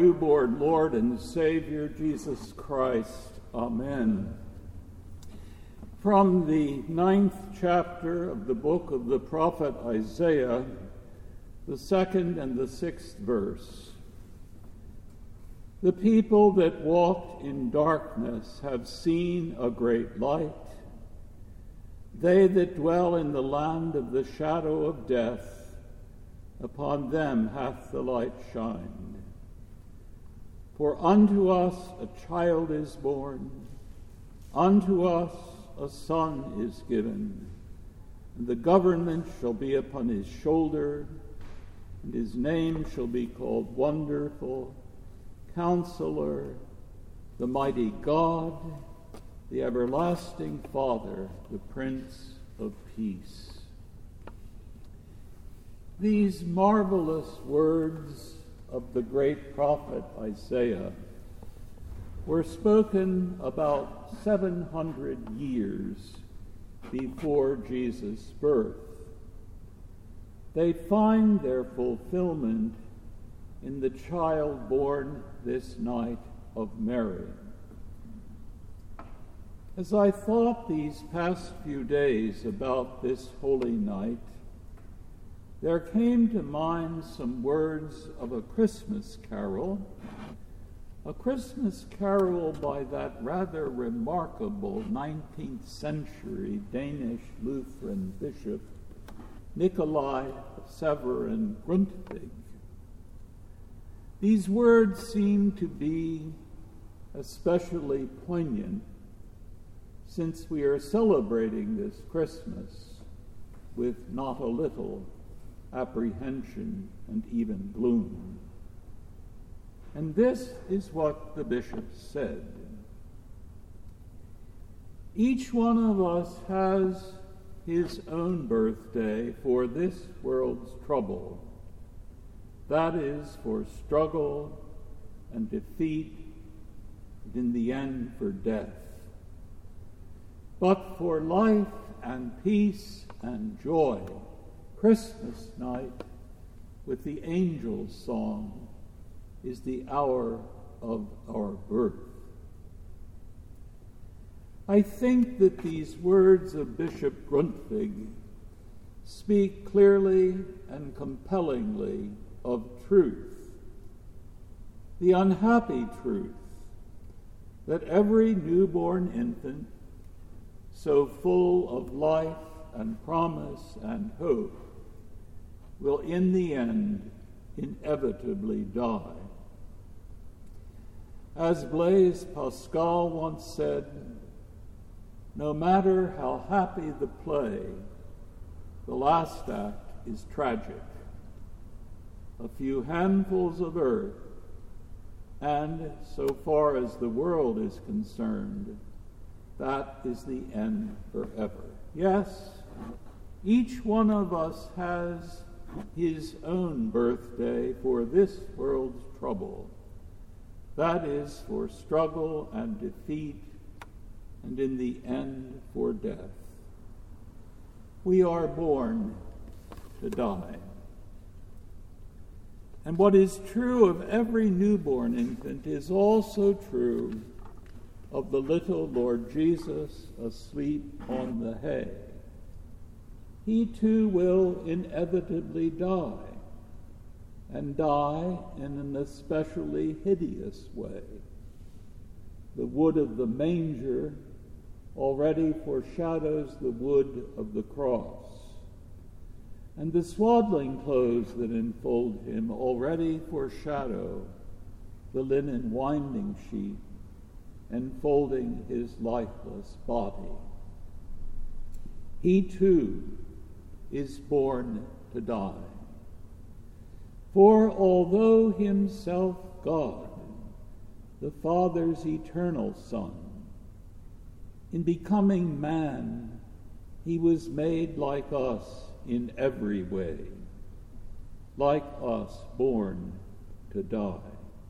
newborn Lord and Savior, Jesus Christ. Amen. From the 9th chapter of the book of the prophet Isaiah, the 2nd and the 6th verse. The people that walked in darkness have seen a great light. They that dwell in the land of the shadow of death, upon them hath the light shined. For unto us a child is born, unto us a son is given, and the government shall be upon his shoulder, and his name shall be called Wonderful, Counselor, the Mighty God, the Everlasting Father, the Prince of Peace. These marvelous words of the great prophet Isaiah were spoken about 700 years before Jesus' birth. They find their fulfillment in the child born this night of Mary. As I thought these past few days about this holy night, there came to mind some words of a Christmas carol by that rather remarkable 19th century Danish Lutheran bishop, Nikolai Severin Grundtvig. These words seem to be especially poignant since we are celebrating this Christmas with not a little apprehension and even gloom. And this is what the bishop said. Each one of us has his own birthday for this world's trouble. That is, for struggle and defeat, and in the end for death. But for life and peace and joy, Christmas night, with the angels' song, is the hour of our birth. I think that these words of Bishop Grundtvig speak clearly and compellingly of truth, the unhappy truth that every newborn infant, so full of life and promise and hope, will in the end inevitably die. As Blaise Pascal once said, no matter how happy the play, the last act is tragic. A few handfuls of earth, and so far as the world is concerned, that is the end forever. Yes, each one of us has his own birthday for this world's trouble. That is, for struggle and defeat, and in the end for death. We are born to die. And what is true of every newborn infant is also true of the little Lord Jesus asleep on the hay. He too will inevitably die, and die in an especially hideous way. The wood of the manger already foreshadows the wood of the cross, and the swaddling clothes that enfold him already foreshadow the linen winding sheet enfolding his lifeless body. He too is born to die. For although himself God, the Father's eternal Son, in becoming man, he was made like us in every way, like us born to die.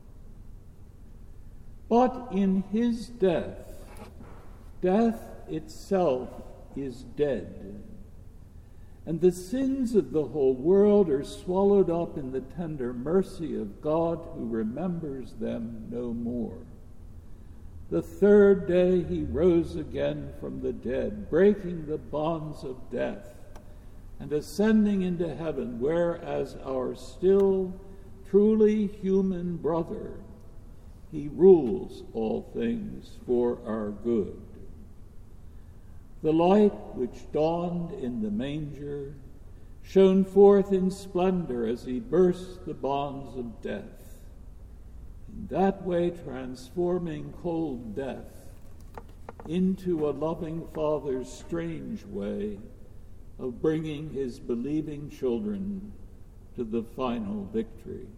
But in his death itself is dead, and the sins of the whole world are swallowed up in the tender mercy of God, who remembers them no more. The third day he rose again from the dead, breaking the bonds of death, and ascending into heaven, where as our still truly human brother, he rules all things for our good. The light which dawned in the manger shone forth in splendor as he burst the bonds of death, in that way transforming cold death into a loving Father's strange way of bringing his believing children to the final victory.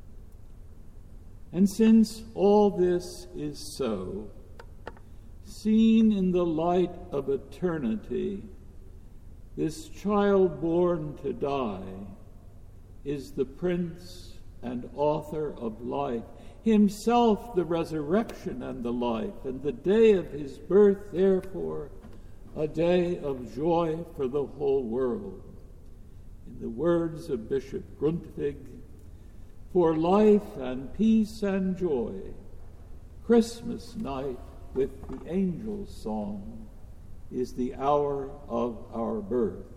And since all this is so, seen in the light of eternity, this child born to die is the Prince and Author of life, himself the resurrection and the life, and the day of his birth, therefore, a day of joy for the whole world. In the words of Bishop Grundtvig, for life and peace and joy, Christmas night with the angel's song is the hour of our birth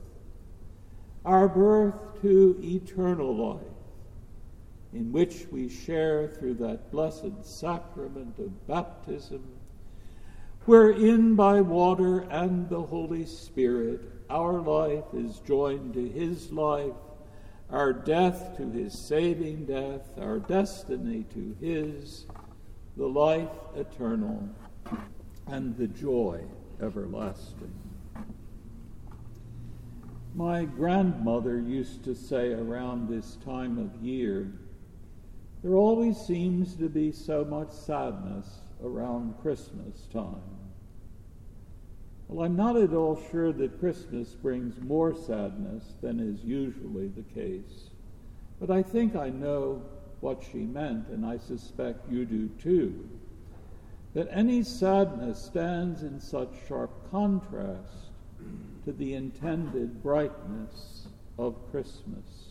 to eternal life, in which we share through that blessed sacrament of baptism, wherein by water and the Holy Spirit our life is joined to his life, our death to his saving death, our destiny to his, the life eternal, and the joy everlasting. My grandmother used to say around this time of year, there always seems to be so much sadness around Christmas time. Well, I'm not at all sure that Christmas brings more sadness than is usually the case, but I think I know what she meant, and I suspect you do too, that any sadness stands in such sharp contrast to the intended brightness of Christmas.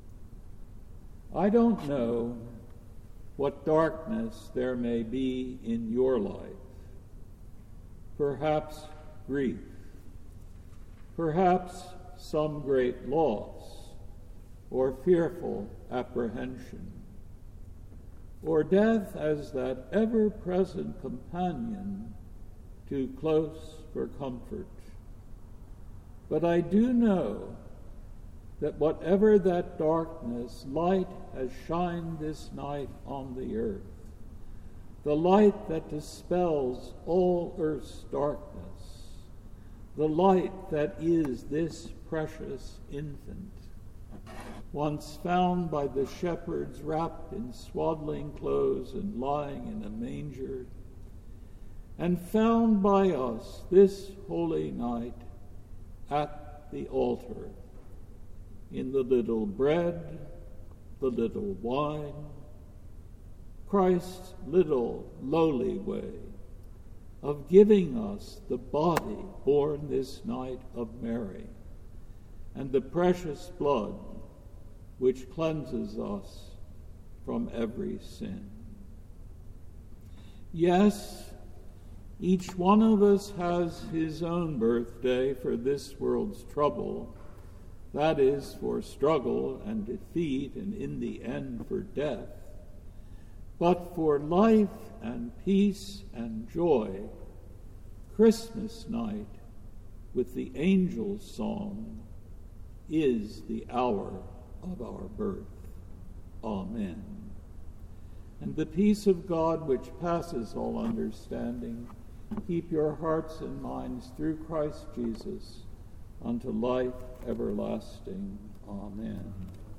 I don't know what darkness there may be in your life. Perhaps grief, perhaps some great loss, or fearful apprehension, or death as that ever-present companion too close for comfort. But I do know that whatever that darkness, light has shined this night on the earth, the light that dispels all earth's darkness, the light that is this precious infant, once found by the shepherds wrapped in swaddling clothes and lying in a manger, and found by us this holy night at the altar, in the little bread, the little wine, Christ's little lowly way of giving us the body born this night of Mary, and the precious blood which cleanses us from every sin. Yes, each one of us has his own birthday for this world's trouble, that is, for struggle and defeat, and in the end for death. But for life and peace and joy, Christmas night with the angel's song is the hour of our birth. Amen. And the peace of God, which passes all understanding, keep your hearts and minds through Christ Jesus unto life everlasting. Amen.